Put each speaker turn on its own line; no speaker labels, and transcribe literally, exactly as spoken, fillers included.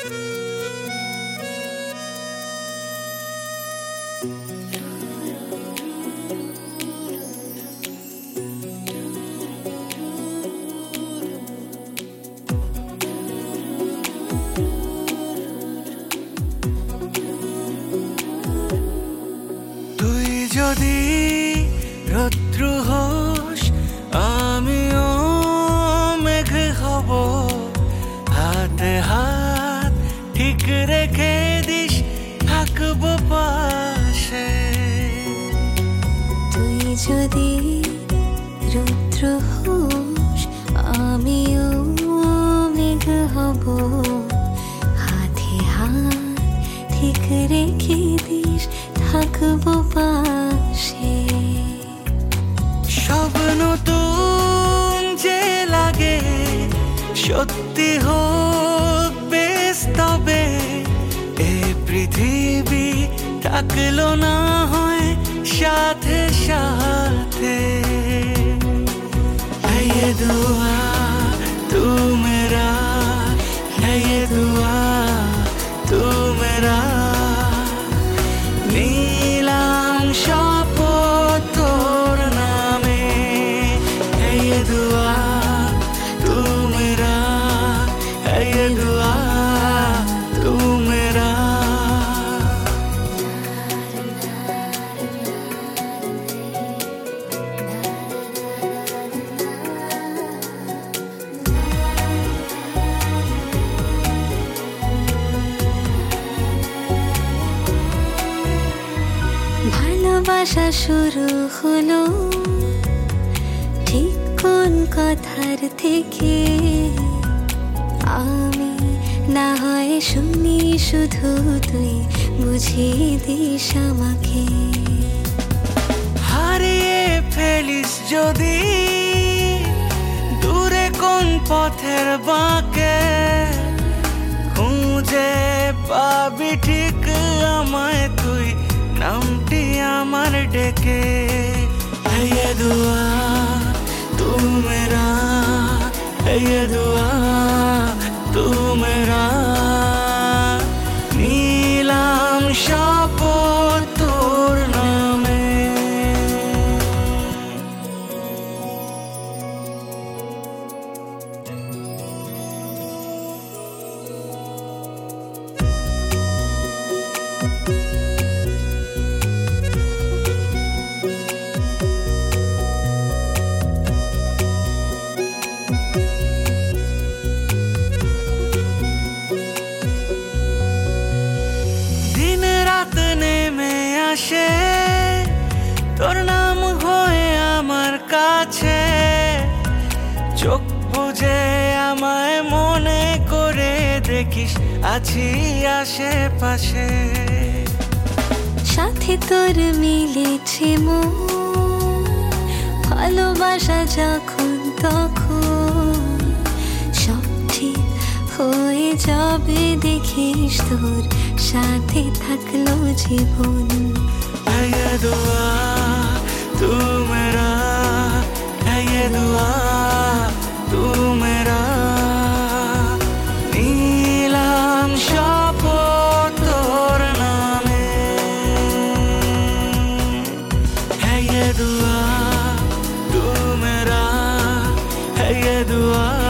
যদি রৌদ্র হোস আমিও মেঘ হব, হাতে হাত ঠিক রেখে দিস থাকবো পাশে।
তুই যদি রৌদ্র হোস আমিও মেঘ হব, হাতে হাত ঠিক রেখে দিস থাকবো পাশে।
সব নতুন যে লাগে সত্যি হোক বেশ, তবে এ পৃথিবী থাকলো না হয় সাথে সাথে। है ये दुआ तू मेरा, है ये दुआ तू मेरा, नीलाम शपथ तोर नामे। है ये दुआ तू मेरा, है ये दुआ तू मेरा।
ভালোবাসা শুরু হলো ঠিক কোন কথার থেকে, আমি না হয় শুনি শুধু তুই বুঝিয়ে দিস আমাকে।
হারিয়ে ফেলিস যদি দূরে কোন পথের বাঁকে, খুঁজে পাবি ঠিক আমায় তুই নামটি আমার ডেকে। है ये दुआ तू मेरा, है ये दुआ तू मेरा, नीलाम शपथ तोर नामे। আসে তোর নাম হয়ে আমার কাছে, চোখ বুঝে আমায় মনে করে দেখিস আছি আশেপাশে।
সাথে তোর মিলেছে মন, ভালোবাসা যখন তখন সব ঠিক হয়ে যাবে দেখিস, তোর সাথে থাকলো জীবন।
है ये दुआ तू मेरा, है ये दुआ तू मेरा, नीलाम शपथ तोर नामे। है ये दुआ तू मेरा, है ये दुआ